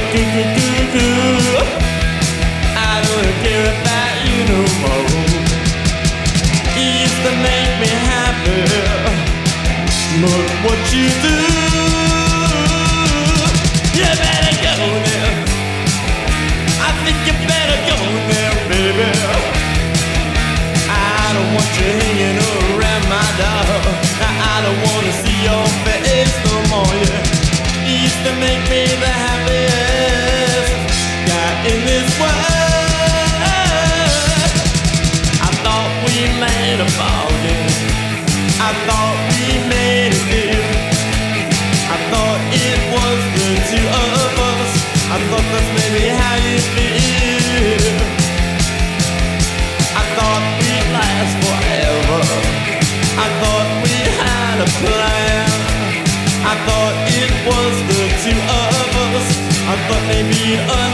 I don't care about you no more. You used to make me happy, but what you do, you better go now. I think you better go now, baby. I don't want you hanging around my door. I don't wanna see your face no more, yeah. You used to make me the happiest guy in this world. I thought we made a bargain. I thought we made a deal. I thought it was the two of us. I thought that's maybe how you feel. I thought we'd last forever. I thought we had a plan. I thought it was the two of us. I thought maybe